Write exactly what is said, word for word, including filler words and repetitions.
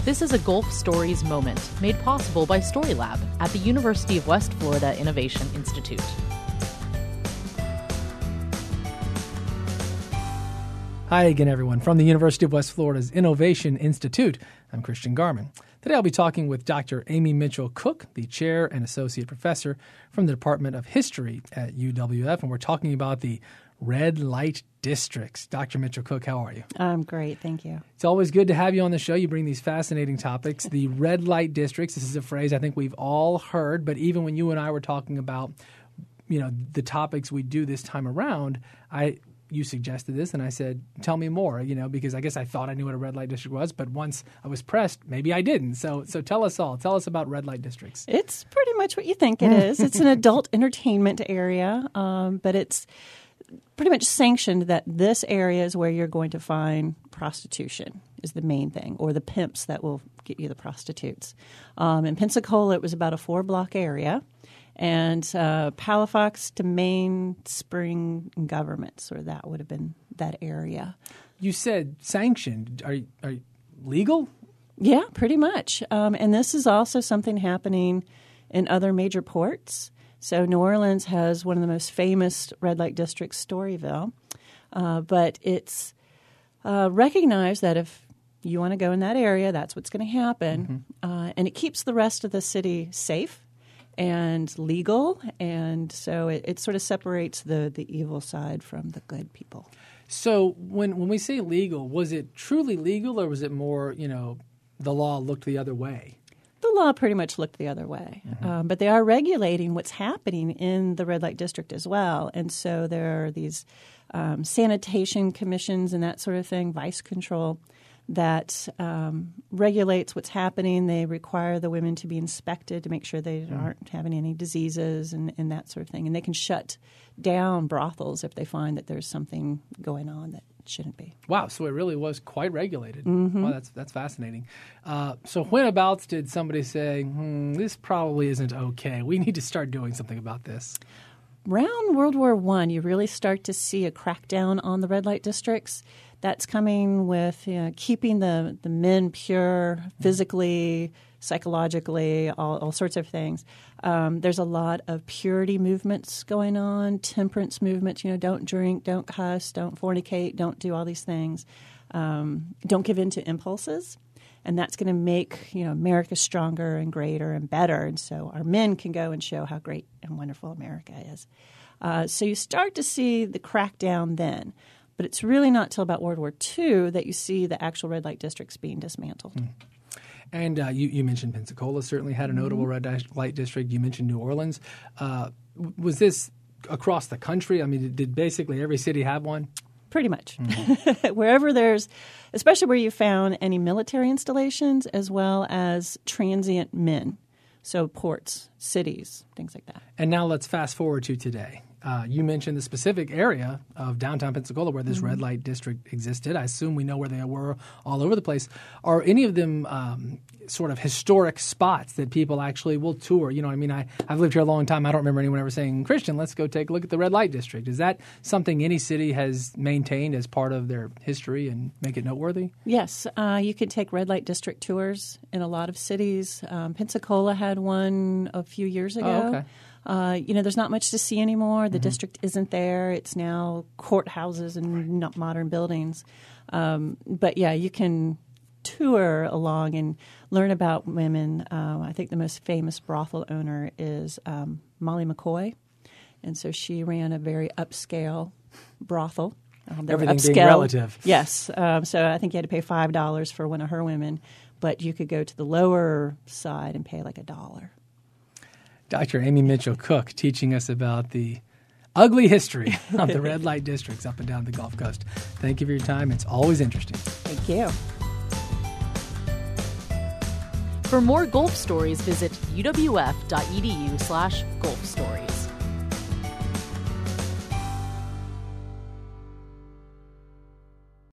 This is a Gulf Stories moment made possible by Storylab at the University of West Florida Innovation Institute. Hi again, everyone. From the University of West Florida's Innovation Institute, I'm Christian Garman. Today I'll be talking with Doctor Amy Mitchell Cook, the chair and associate professor from the Department of History at U W F, and we're talking about the red light districts. Doctor Mitchell Cook, how are you? I'm great, thank you. It's always good to have you on the show. You bring these fascinating topics. The red light districts, this is a phrase I think we've all heard, but even when you and I were talking about, you know, the topics we do this time around, I you suggested this, and I said, tell me more, you know, because I guess I thought I knew what a red light district was, but once I was pressed, maybe I didn't. So so tell us all. Tell us about red light districts. It's pretty much what you think it is. It's an adult entertainment area, um, but it's pretty much sanctioned that this area is where you're going to find prostitution is the main thing, or the pimps that will get you the prostitutes. Um, in Pensacola, it was about a four-block area. And uh, Palafox to Main, Spring, and Government, so that would have been that area. You said sanctioned. Are are legal? Yeah, pretty much. Um, and this is also something happening in other major ports. So New Orleans has one of the most famous red light districts, Storyville. Uh, but it's uh, recognized that if you want to go in that area, that's what's going to happen. Mm-hmm. Uh, and it keeps the rest of the city safe and legal, and so it, it sort of separates the, the evil side from the good people. So when when we say legal, was it truly legal, or was it more, you know, the law looked the other way? The law pretty much looked the other way, mm-hmm. um, but they are regulating what's happening in the red light district as well, and so there are these um, sanitation commissions and that sort of thing, vice control, that um, regulates what's happening. They require the women to be inspected to make sure they mm. aren't having any diseases and, and that sort of thing. And they can shut down brothels if they find that there's something going on that shouldn't be. Wow, so it really was quite regulated. Mm-hmm. Wow, that's that's fascinating. Uh, so whenabouts did somebody say, hmm, this probably isn't okay, we need to start doing something about this? Around World War One, you really start to see a crackdown on the red light districts. That's coming with you know, keeping the, the men pure physically, psychologically, all, all sorts of things. Um, there's a lot of purity movements going on, temperance movements. You know, don't drink, don't cuss, don't fornicate, don't do all these things. Um, don't give in to impulses. And that's going to make, you know, America stronger and greater and better. And so our men can go and show how great and wonderful America is. Uh, so you start to see the crackdown then. But it's really not till about World War Two that you see the actual red light districts being dismantled. Mm. And uh, you, you mentioned Pensacola certainly had a notable mm-hmm. red light district. You mentioned New Orleans. Uh, was this across the country? I mean, did, did basically every city have one? Pretty much. Mm-hmm. Wherever there's, especially where you found any military installations as well as transient men. So ports, cities, things like that. And now let's fast forward to today. Uh, you mentioned the specific area of downtown Pensacola where this mm-hmm. red light district existed. I assume we know where they were all over the place. Are any of them um, sort of historic spots that people actually will tour? You know, I mean, I, I've lived here a long time. I don't remember anyone ever saying, Christian, let's go take a look at the red light district. Is that something any city has maintained as part of their history and make it noteworthy? Yes. Uh, you can take red light district tours in a lot of cities. Um, Pensacola had one a few years ago. Oh, okay. Uh, you know, there's not much to see anymore. The mm-hmm. district isn't there. It's now courthouses and not modern buildings. Um, but, yeah, you can tour along and learn about women. Um, I think the most famous brothel owner is um, Molly McCoy. And so she ran a very upscale brothel. Um, Everything upscale. being relative. Yes. Um, so I think you had to pay five dollars for one of her women. But you could go to the lower side and pay like a dollar. Doctor Amy Mitchell Cook teaching us about the ugly history of the red light districts up and down the Gulf Coast. Thank you for your time. It's always interesting. Thank you. For more Gulf Stories, visit uwf.edu slash Gulf Stories.